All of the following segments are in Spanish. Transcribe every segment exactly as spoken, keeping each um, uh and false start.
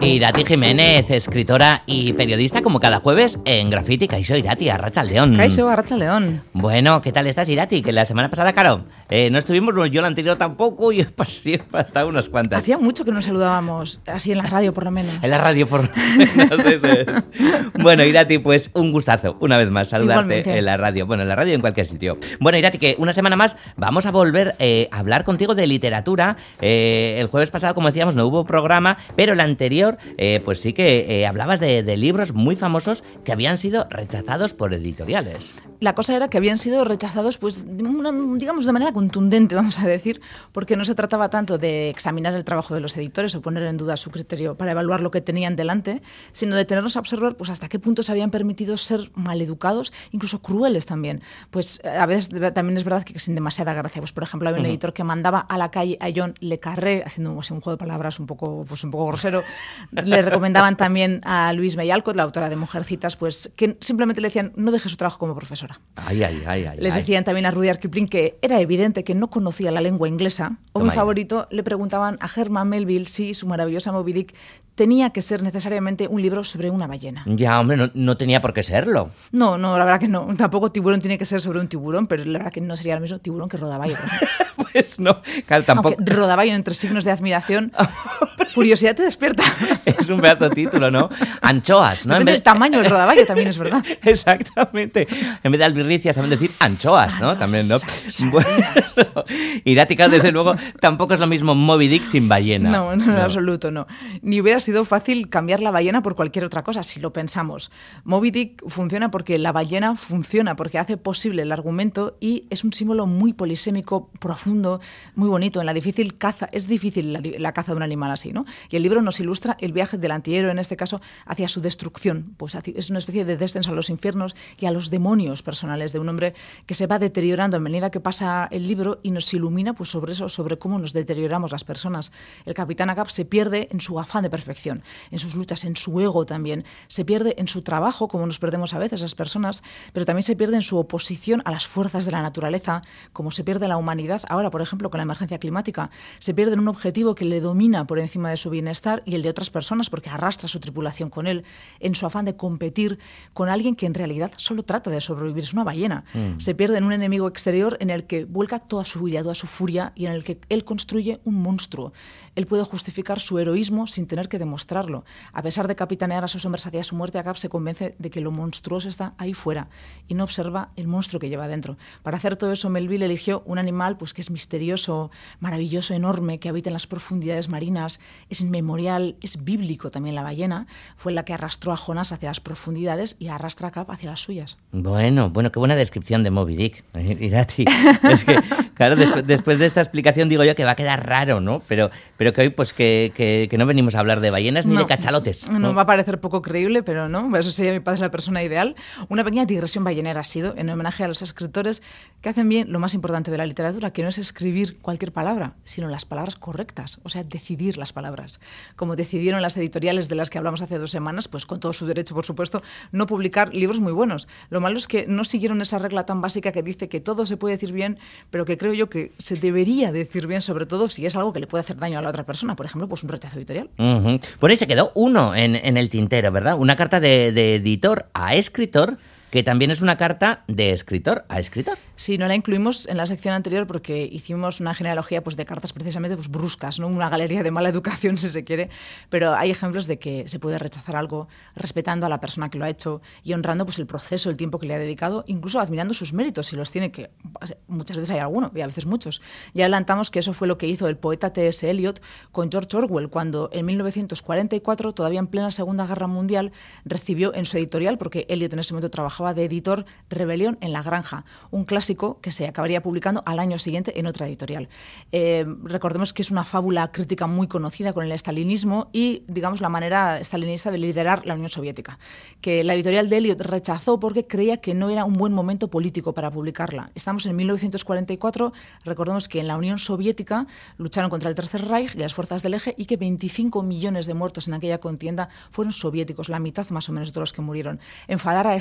Irati Jiménez, escritora y periodista como cada jueves en Graffiti. Kaixo, Irati, arratsaldeon. Kaixo, arratsaldeon. Bueno, ¿qué tal estás, Irati? Que la semana pasada, claro, eh, no estuvimos, yo la anterior tampoco, y he pasado unas cuantas. Hacía mucho que nos saludábamos, así en la radio por lo menos. En la radio por lo menos, eso es. Bueno, Irati, pues un gustazo, una vez más, saludarte. Igualmente. En la radio. Bueno, en la radio y en cualquier sitio. Bueno, Irati, que una semana más vamos a volver eh, a hablar contigo de literatura. Eh, el jueves pasado, como decíamos, no hubo programa, pero el anterior Eh, pues sí que eh, hablabas de, de libros muy famosos que habían sido rechazados por editoriales. La cosa era que habían sido rechazados, pues, de una, digamos, de manera contundente, vamos a decir, porque no se trataba tanto de examinar el trabajo de los editores o poner en duda su criterio para evaluar lo que tenían delante, sino de tenernos a observar, pues, hasta qué punto se habían permitido ser maleducados, incluso crueles también. Pues a veces también es verdad que sin demasiada gracia. Pues, por ejemplo, había un uh-huh. editor que mandaba a la calle a John Le Carré, haciendo así, un juego de palabras un poco, pues, un poco grosero. Le recomendaban también a Louise May Alcott, la autora de Mujercitas, pues que simplemente le decían no deje su trabajo como profesora. Ay, ay, ay, ay, Les decían ay. también a Rudyard Kipling que era evidente que no conocía la lengua inglesa. O Toma mi favorito, le preguntaban a Herman Melville si su maravillosa Moby Dick tenía que ser necesariamente un libro sobre una ballena. Ya, hombre, no, no tenía por qué serlo. No, no, la verdad que no. Tampoco Tiburón tiene que ser sobre un tiburón, pero la verdad que no sería lo mismo Tiburón que Rodaballo. Pues no, claro, tampoco. Aunque Rodaballo, entre signos de admiración, curiosidad te despierta. Es un pedazo título, ¿no? Anchoas, ¿no? Depende vez... del tamaño del Rodaballo, también es verdad. Exactamente. En vez de albirricias, saben decir anchoas, ¿no? Anchoas, también, ¿no? Sardinas. Bueno, Irática, desde luego, tampoco es lo mismo Moby Dick sin ballena. No, no, no, en absoluto, no. Ni hubiera sido fácil cambiar la ballena por cualquier otra cosa, si lo pensamos. Moby Dick funciona porque la ballena funciona, porque hace posible el argumento y es un símbolo muy polisémico, profundo, muy bonito. En la difícil caza, es difícil la, la caza de un animal así, ¿no? Y el libro nos ilustra el viaje del antihéroe, en este caso, hacia su destrucción. Pues es una especie de descenso a los infiernos y a los demonios personales de un hombre que se va deteriorando a medida que pasa el libro y nos ilumina pues, sobre eso, sobre cómo nos deterioramos las personas. El capitán Ahab se pierde en su afán de perfección, en sus luchas, en su ego también. Se pierde en su trabajo, como nos perdemos a veces las personas, pero también se pierde en su oposición a las fuerzas de la naturaleza, como se pierde la humanidad ahora, por ejemplo, con la emergencia climática. Se pierde en un objetivo que le domina por encima de su bienestar y el de otras personas porque arrastra su tripulación con él, en su afán de competir con alguien que en realidad solo trata de sobrevivir. Es una ballena. Mm. Se pierde en un enemigo exterior en el que vuelca toda su ira, toda su furia y en el que él construye un monstruo. Él puede justificar su heroísmo sin tener que demostrarlo. A pesar de capitanear a sus hombres hacia su muerte, Ahab se convence de que lo monstruoso está ahí fuera y no observa el monstruo que lleva dentro. Para hacer todo eso, Melville eligió un animal pues, que es misterioso, maravilloso, enorme, que habita en las profundidades marinas, es inmemorial, es bíblico también la ballena. Fue la que arrastró a Jonás hacia las profundidades y arrastra a Ahab hacia las suyas. Bueno, bueno, qué buena descripción de Moby Dick, Irati. Es que, claro, después, después de esta explicación digo yo que va a quedar raro, ¿no? Pero, pero que hoy pues que, que, que no venimos a hablar de ballenas ni no, de cachalotes. ¿no? no va a parecer poco creíble, pero no, eso sería mi padre la persona ideal. Una pequeña digresión ballenera ha sido en homenaje a los escritores que hacen bien lo más importante de la literatura, que no es escribir cualquier palabra, sino las palabras correctas, o sea, decidir las palabras. Como decidieron las editoriales de las que hablamos hace dos semanas, pues con todo su derecho, por supuesto, no publicar libros muy buenos. Lo malo es que no siguieron esa regla tan básica que dice que todo se puede decir bien, pero que creo yo que se debería decir bien, sobre todo si es algo que le puede hacer daño a la otra persona, por ejemplo, pues un rechazo editorial. Uh-huh. Por ahí se quedó uno en, en el tintero, ¿verdad? Una carta de, de editor a escritor, que también es una carta de escritor a escritor. Sí, no la incluimos en la sección anterior porque hicimos una genealogía pues, de cartas precisamente pues, bruscas, ¿no? Una galería de mala educación, si se quiere, pero hay ejemplos de que se puede rechazar algo respetando a la persona que lo ha hecho y honrando pues, el proceso, el tiempo que le ha dedicado, incluso admirando sus méritos, si los tiene, que muchas veces hay alguno y a veces muchos. Ya adelantamos que eso fue lo que hizo el poeta T S Eliot con George Orwell, cuando en mil novecientos cuarenta y cuatro, todavía en plena Segunda Guerra Mundial, recibió en su editorial, porque Eliot en ese momento trabajaba de editor, Rebelión en la Granja, un clásico que se acabaría publicando al año siguiente en otra editorial. Eh, recordemos que es una fábula crítica muy conocida con el estalinismo y, digamos, la manera estalinista de liderar la Unión Soviética, que la editorial de Eliot rechazó porque creía que no era un buen momento político para publicarla. Estamos en mil novecientos cuarenta y cuatro, recordemos que en la Unión Soviética lucharon contra el Tercer Reich y las fuerzas del Eje y que veinticinco millones de muertos en aquella contienda fueron soviéticos, la mitad más o menos de los que murieron. Enfadar a Stalin en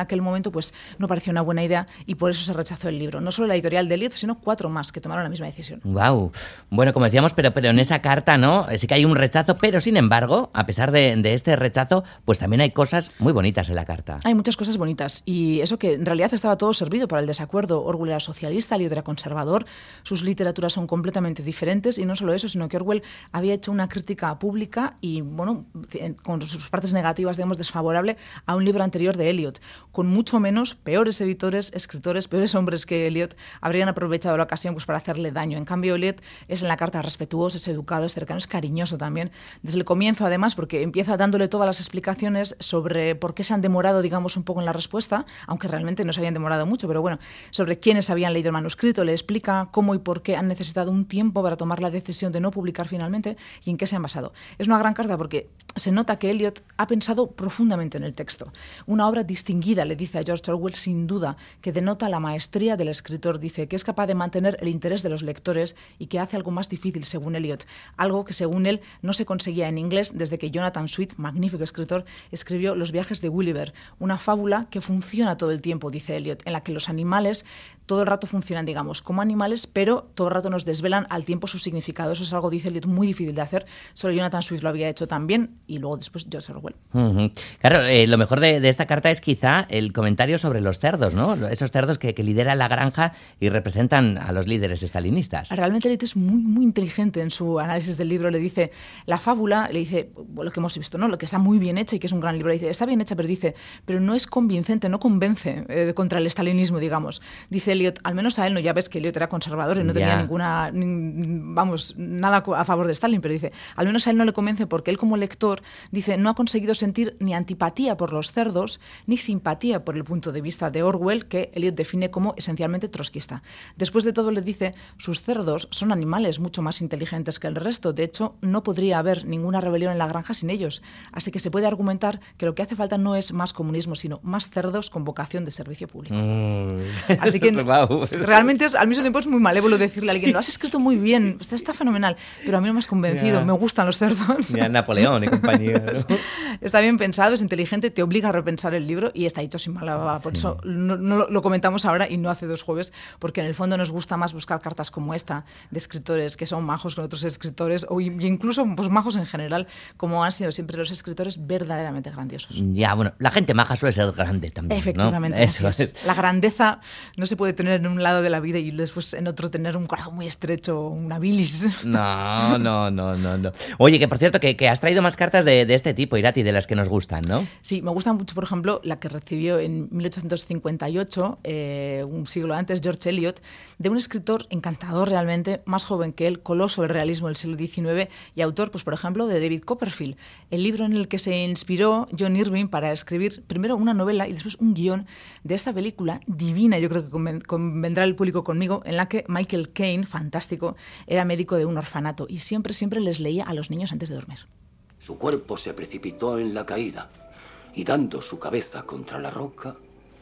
aquel momento pues no parecía una buena idea y por eso se rechazó el libro. No solo la editorial de Eliot, sino cuatro más que tomaron la misma decisión. Wow. Bueno, como decíamos, pero, pero en esa carta, ¿no? Sí que hay un rechazo, pero sin embargo, a pesar de, de este rechazo, pues también hay cosas muy bonitas en la carta. Hay muchas cosas bonitas y eso que en realidad estaba todo servido para el desacuerdo. Orwell era socialista, Eliot era conservador, sus literaturas son completamente diferentes y no solo eso, sino que Orwell había hecho una crítica pública y, bueno, con sus partes negativas, digamos, desfavorable a un libro anterior de Eliot. Con mucho menos, peores editores, escritores, peores hombres que Eliot habrían aprovechado la ocasión pues, para hacerle daño. En cambio, Eliot es en la carta respetuoso, es educado, es cercano, es cariñoso también. Desde el comienzo, además, porque empieza dándole todas las explicaciones sobre por qué se han demorado, digamos, un poco en la respuesta, aunque realmente no se habían demorado mucho, pero bueno, sobre quiénes habían leído el manuscrito, le explica cómo y por qué han necesitado un tiempo para tomar la decisión de no publicar finalmente y en qué se han basado. Es una gran carta porque se nota que Eliot ha pensado profundamente en el texto. Una obra distinguida, le dice a George Orwell, sin duda, que denota la maestría del escritor. Dice que es capaz de mantener el interés de los lectores y que hace algo más difícil, según Eliot. Algo que, según él, no se conseguía en inglés desde que Jonathan Swift, magnífico escritor, escribió Los viajes de Gulliver, una fábula que funciona todo el tiempo, dice Eliot, en la que los animales todo el rato funcionan, digamos, como animales, pero todo el rato nos desvelan al tiempo su significado. Eso es algo, dice Eliot, muy difícil de hacer. Solo Jonathan Swift lo había hecho también y luego después George Orwell. Uh-huh. Claro, eh, lo mejor de, de esta carta es quizá el comentario sobre los cerdos, ¿no? Esos cerdos que, que lideran la granja y representan a los líderes estalinistas. Realmente Eliot es muy, muy inteligente en su análisis del libro. Le dice, la fábula, le dice, lo que hemos visto, ¿no? Lo que está muy bien hecha y que es un gran libro. Le dice, está bien hecha, pero dice, pero no es convincente, no convence eh, contra el estalinismo, digamos. Dice Eliot, al menos a él, no, ya ves que Eliot era conservador y no tenía yeah. ninguna, ni, vamos, nada a favor de Stalin, pero dice, al menos a él no le convence porque él como lector, dice, no ha conseguido sentir ni antipatía por los cerdos, ni simpatía por el punto de vista de Orwell, que Eliot define como esencialmente trotskista. Después de todo le dice, sus cerdos son animales mucho más inteligentes que el resto, de hecho, no podría haber ninguna rebelión en la granja sin ellos, así que se puede argumentar que lo que hace falta no es más comunismo, sino más cerdos con vocación de servicio público. Mm. Así que wow. Realmente es, al mismo tiempo es muy malévolo decirle a alguien, lo has escrito muy bien, está, está fenomenal, pero a mí no me has convencido, yeah. me gustan los cerdos. Ya, Napoleón y compañía, ¿no? Está bien pensado, es inteligente, te obliga a repensar el libro y está hecho sin mala baba. Por sí. eso no, no lo, lo comentamos ahora y no hace dos jueves, porque en el fondo nos gusta más buscar cartas como esta de escritores que son majos con otros escritores o incluso pues, majos en general, como han sido siempre los escritores verdaderamente grandiosos. Ya, bueno, la gente maja suele ser grande también, efectivamente, ¿no? Eso es. es. La grandeza no se puede tener en un lado de la vida y después en otro tener un corazón muy estrecho, una bilis. No, no, no, no, no. Oye, que por cierto, que, que has traído más cartas de, de este tipo, Irati, de las que nos gustan, ¿no? Sí, me gusta mucho, por ejemplo, la que recibió en mil ochocientos cincuenta y ocho, eh, un siglo antes, George Eliot, de un escritor encantador realmente, más joven que él, coloso del realismo del siglo diecinueve y autor, pues por ejemplo, de David Copperfield, el libro en el que se inspiró John Irving para escribir primero una novela y después un guión de esta película divina, yo creo que conven- convendrá el público conmigo, en la que Michael Caine, fantástico, era médico de un orfanato y siempre, siempre les leía a los niños antes de dormir. Su cuerpo se precipitó en la caída y dando su cabeza contra la roca,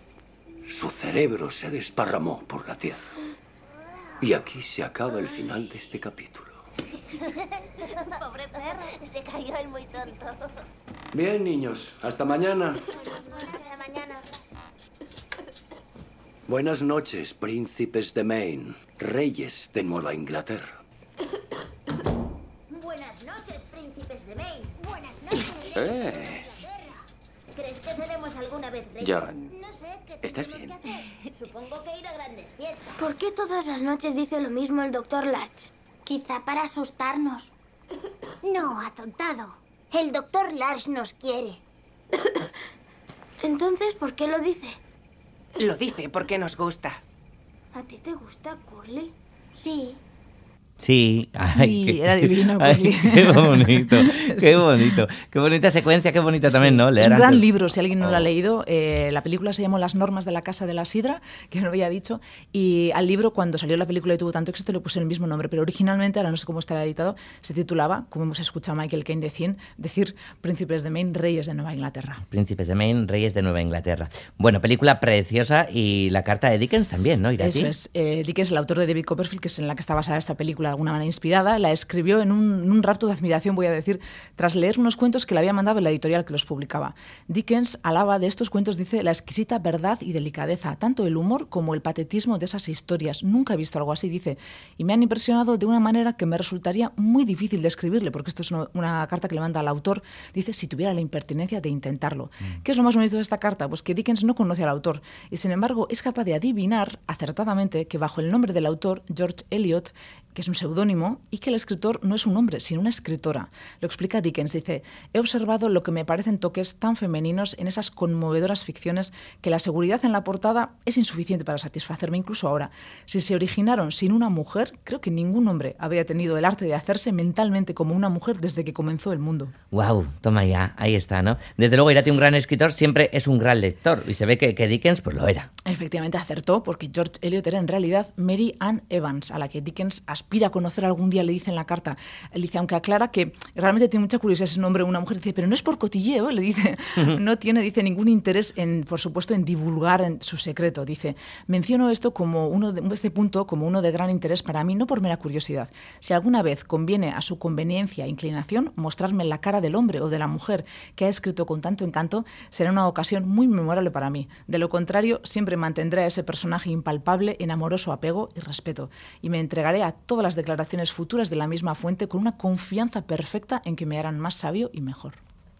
su cerebro se desparramó por la tierra. Y aquí se acaba el final de este capítulo. Pobre perro, se cayó el muy tonto. Bien, niños, hasta mañana. Hasta mañana. Buenas noches, príncipes de Maine, reyes de Nueva Inglaterra. Buenas noches, príncipes de Maine. Buenas noches, reyes Eh. de Nueva Inglaterra. ¿Crees que seremos alguna vez reyes? John, No sé, ¿qué ¿estás tendremos bien? que hacer? Supongo que ir a grandes fiestas. ¿Por qué todas las noches dice lo mismo el doctor Larch? Quizá para asustarnos. No, atontado. El doctor Larch nos quiere. Entonces, ¿por qué lo dice? Lo dice porque nos gusta. ¿A ti te gusta Curly? Sí. Sí, ay, Sí, qué, era divino, ay, Curly. qué bonito, qué bonito, qué bonita secuencia, qué bonita también, Sí, ¿no? es Leer un gran antes. libro, si alguien no lo ha Oh. leído. Eh, la película se llamó Las normas de la casa de la sidra, que no había dicho, y al libro, cuando salió la película y tuvo tanto éxito, le puse el mismo nombre, pero originalmente, ahora no sé cómo estará editado, se titulaba, como hemos escuchado a Michael Caine decir, decir Príncipes de Maine, Reyes de Nueva Inglaterra. Príncipes de Maine, Reyes de Nueva Inglaterra. Bueno, película preciosa y la carta de Dickens también, ¿no, Irati? Eso es. Eh, Dickens, el autor de David Copperfield, que es en la que está basada esta película alguna manera inspirada, la escribió en un, en un rato de admiración, voy a decir, tras leer unos cuentos que le había mandado la editorial que los publicaba. Dickens alaba de estos cuentos, dice, la exquisita verdad y delicadeza, tanto el humor como el patetismo de esas historias. Nunca he visto algo así, dice, y me han impresionado de una manera que me resultaría muy difícil de escribirle, porque esto es una, una carta que le manda al autor, dice, si tuviera la impertinencia de intentarlo. Mm. ¿Qué es lo más bonito de esta carta? Pues que Dickens no conoce al autor, y sin embargo es capaz de adivinar acertadamente que bajo el nombre del autor, George Eliot, que es un seudónimo, y que el escritor no es un hombre, sino una escritora. Lo explica Dickens, dice, he observado lo que me parecen toques tan femeninos en esas conmovedoras ficciones que la seguridad en la portada es insuficiente para satisfacerme, incluso ahora. Si se originaron sin una mujer, creo que ningún hombre había tenido el arte de hacerse mentalmente como una mujer desde que comenzó el mundo. Wow, toma ya, ahí está, ¿no? Desde luego, Irati, un gran escritor siempre es un gran lector, y se ve que, que Dickens pues lo era. Efectivamente acertó, porque George Eliot era en realidad Mary Ann Evans, a la que Dickens aspira a conocer algún día, le dice en la carta. Él dice, aunque aclara que realmente tiene mucha curiosidad ese nombre, una mujer, dice, pero no es por cotilleo, le dice, uh-huh. no tiene, dice, ningún interés en, por supuesto, en divulgar en su secreto. Dice, menciono esto como uno de, este punto como uno de gran interés para mí, no por mera curiosidad. Si alguna vez conviene a su conveniencia e inclinación mostrarme la cara del hombre o de la mujer que ha escrito con tanto encanto, será una ocasión muy memorable para mí. De lo contrario, siempre mantendré a ese personaje impalpable en amoroso apego y respeto, y me entregaré a todas las declaraciones futuras de la misma fuente con una confianza perfecta en que me harán más sabio y mejor.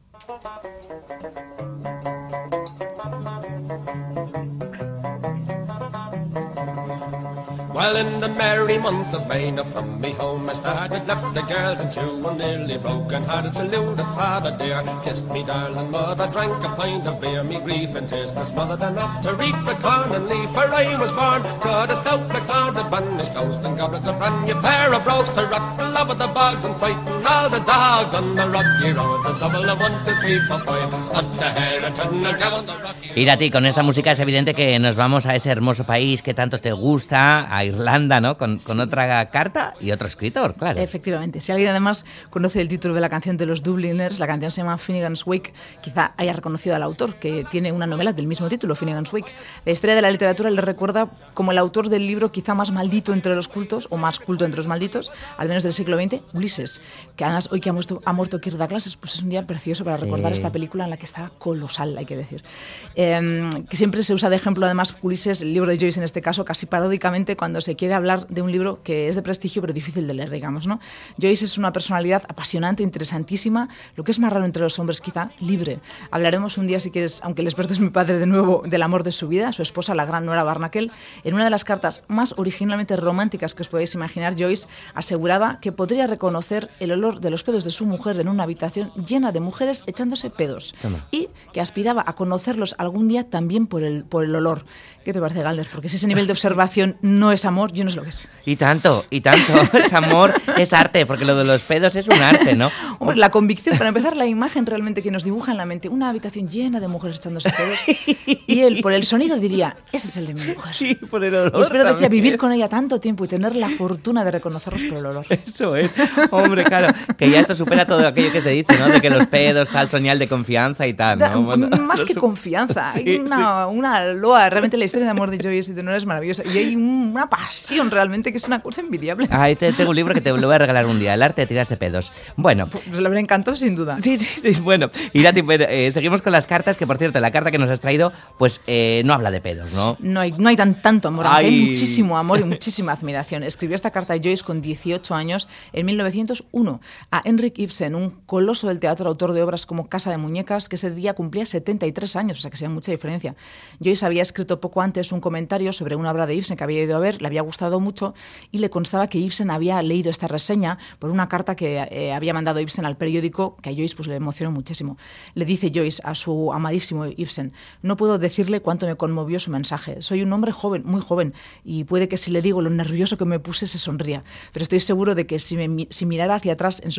Well, in the merry month of May, now from me home I started, left the girls and two, and nearly broken hearted, saluted father dear, kissed me darling mother, drank a pint of beer, me grief and tears to smothered enough to reap the corn and leaf, for I was born, God a stout McSword, banished ghost and goblins, a brand new pair of brogues to rock the love of the bogs and fighting all the dogs on the rocky roads, a double of one, two, three, four, five, up to Herriton, or down the rocky. Irati, con esta música es evidente que nos vamos a ese hermoso país que tanto te gusta, a Irlanda, ¿no? Con, sí. con otra carta y otro escritor, claro. Efectivamente. Si alguien además conoce el título de la canción de los Dubliners, la canción se llama Finnegan's Wake, quizá haya reconocido al autor, que tiene una novela del mismo título, Finnegan's Wake. La historia de la literatura le recuerda como el autor del libro quizá más maldito entre los cultos, o más culto entre los malditos, al menos del siglo veinte, Ulises, que además hoy que ha muerto, ha muerto Kirk Douglas, pues es un día precioso para sí. recordar esta película en la que está colosal, hay que decir. Eh, que siempre se usa de ejemplo, además, Ulises, el libro de Joyce en este caso, casi paródicamente, cuando se quiere hablar de un libro que es de prestigio pero difícil de leer, digamos, ¿no? Joyce es una personalidad apasionante, interesantísima, lo que es más raro entre los hombres quizá, libre. Hablaremos un día, si quieres, aunque el experto es mi padre de nuevo, del amor de su vida, su esposa, la gran Nora Barnacle. En una de las cartas más originalmente románticas que os podéis imaginar, Joyce aseguraba que podría reconocer el olor de los pedos de su mujer en una habitación llena de mujeres echándose pedos. Toma. Y que aspiraba a conocerlos algún día también por el, por el olor. ¿Qué te parece, Galder? Porque si ese nivel de observación no es amor, yo no sé lo que es. Y tanto, y tanto. Es amor, es arte, porque lo de los pedos es un arte, ¿no? Hombre, la convicción, para empezar, la imagen realmente que nos dibuja en la mente, una habitación llena de mujeres echándose pedos, y él, por el sonido, diría, ese es el de mi mujer. Sí, por el olor. Y espero, también. decía, vivir con ella tanto tiempo y tener la fortuna de reconocerlos por el olor. Eso es. Hombre, claro, que ya esto supera todo aquello que se dice, ¿no? De que los pedos, tal, señal de confianza y tal, ¿no? Bueno, más que confianza, hay sí, una, sí. una loa. Realmente la historia de amor de Joyce y de Nora es maravillosa. Y hay una pasión realmente que es una cosa envidiable. Ahí te tengo un libro que te lo voy a regalar un día, El arte de tirarse pedos. Bueno. Pues le habrá encantado sin duda. Sí, sí, sí. Bueno, Irati, eh, seguimos con las cartas, que por cierto, la carta que nos has traído, pues eh, no habla de pedos, ¿no? No hay, no hay tan, tanto amor, Ay. hay muchísimo amor y muchísima admiración. Escribió esta carta Joyce con dieciocho años, en mil novecientos uno, a Henrik Ibsen, un coloso del teatro, autor de obras como Casa de Muñecas, que ese día cumplía setenta y tres años, o sea que se ve mucha diferencia. Joyce había escrito poco antes un comentario sobre una obra de Ibsen que había ido a ver, le había gustado mucho y le constaba que Ibsen había leído esta reseña por una carta que eh, había mandado Ibsen al periódico, que a Joyce pues, le emocionó muchísimo. Le dice Joyce a su amadísimo Ibsen, no puedo decirle cuánto me conmovió su mensaje. Soy un hombre joven, muy joven, y puede que si le digo lo nervioso que me puse se sonría, pero estoy seguro de que si, me, si mirara hacia atrás en su propia vida,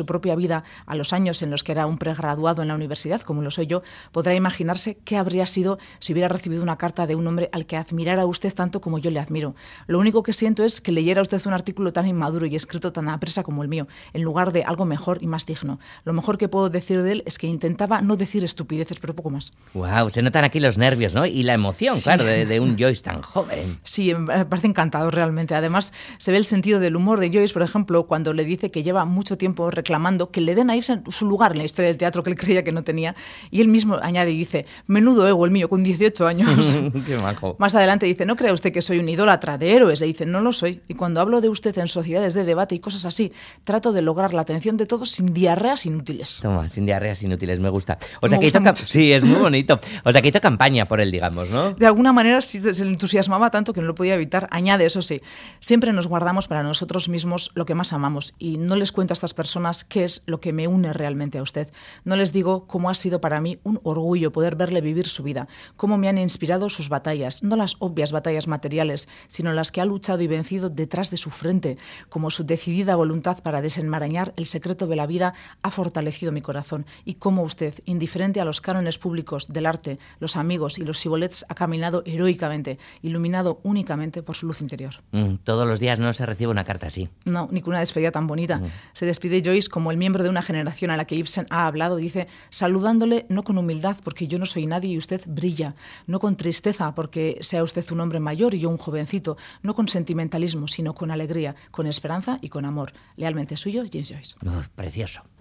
vida, a los años en los que era un pregraduado en la universidad, como lo soy yo, podrá imaginarse qué habría sido si hubiera recibido una carta de un hombre al que admirara usted tanto como yo le admiro. Lo único que siento es que leyera usted un artículo tan inmaduro y escrito tan apresa como el mío, en lugar de algo mejor y más digno. Lo mejor que puedo decir de él es que intentaba no decir estupideces, pero poco más. Wow, se notan aquí los nervios, ¿no? Y la emoción, sí. claro, de, de un Joyce tan joven. Sí, me parece encantador realmente. Además, se ve el sentido del humor de Joyce, por ejemplo, cuando le dice que lleva mucho tiempo reclamando que le den a Ibsen su lugar en la historia del teatro que él creía que no tenía. Y él mismo añade y dice, menudo ego el mío, con dieciocho años. Qué majo. Más adelante dice, ¿no cree usted que soy un idólatra de héroes? Le dice, no lo soy. Y cuando hablo de usted en sociedades de debate y cosas así, trato de lograr la atención de todos sin diarreas inútiles. Toma, sin diarreas inútiles, me gusta. O sea, me que hizo mucho. Sí, es muy bonito. O sea, que hizo campaña por él, digamos, ¿no? De alguna manera sí, se le entusiasmaba tanto que no lo podía evitar. Añade, eso sí, siempre nos guardamos para nosotros mismos lo que más amamos y no les cuento a estas personas qué es lo que me une realmente a usted. No les digo cómo ha sido para mí un orgullo poder verle vivir su vida, cómo me han inspirado sus batallas, no las obvias batallas materiales, sino las que ha luchado y vencido detrás de su frente, como su decidida voluntad para desenmarañar el secreto de la vida ha fortalecido mi corazón y cómo usted, indiferente a los cánones públicos del arte, los amigos y los chibolets, ha caminado heroicamente, iluminado únicamente por su luz interior. Mm, todos los días no se recibe una carta así. No, ni con una despedida tan bonita. Mm. Se despide Joyce como el miembro de una generación a la que Ibsen ha hablado, dice, saludándole no con humildad porque yo no soy nadie y usted brilla, no con tristeza porque sea usted un hombre mayor y yo un jovencito, no con sentimentalismo, sino con alegría, con esperanza y con amor. Lealmente suyo, James Joyce. Oh, precioso.